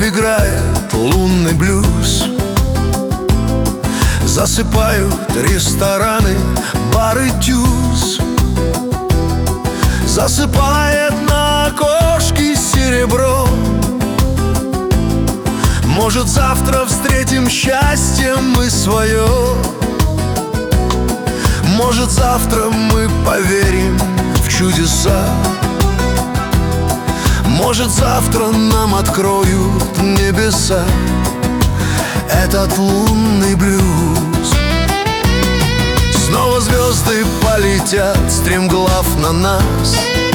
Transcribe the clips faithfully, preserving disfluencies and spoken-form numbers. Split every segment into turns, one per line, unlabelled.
играет лунный блюз. Засыпают рестораны, бары, тюз. Засыпает на окошке серебро. Может, завтра встретим счастье мы свое. Может, завтра мы поверим в чудеса. Может, завтра нам откроют небеса этот лунный блюз. Снова звезды полетят стремглав на нас.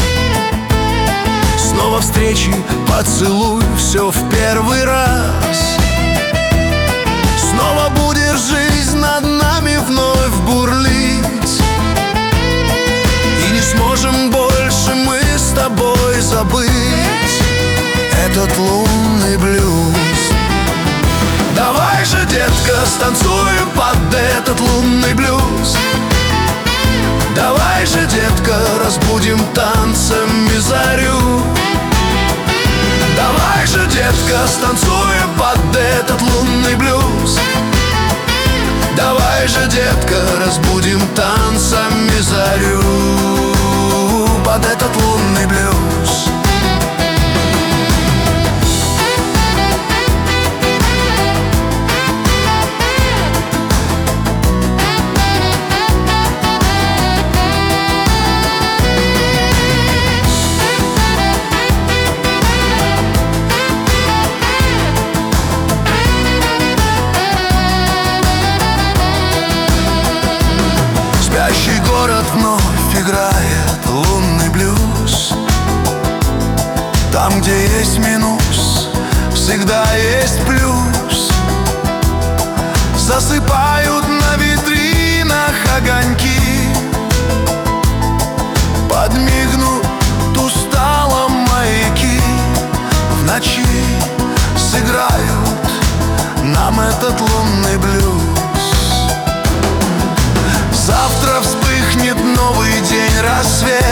Снова встречи, поцелуй, все в первый раз. Снова будет жизнь над нами вновь бурлить. И не сможем больше мы с тобой забыть этот лунный блюз. Давай же, детка, станцуем под этот лунный блюз. Давай же, детка, разбудим танцами зарю. Давай же, детка, станцуем под этот лунный блюз. Давай же, детка, разбудим танцами зарю под этот лунный блюз. Спящий город вновь играет лунный блюз. Там, где есть минус, всегда есть плюс. Засыпают на витринах огоньки. Подмигнут устало маяки. В ночи сыграют нам этот лунный блюз. Завтра вспыхнет новый день, рассвет.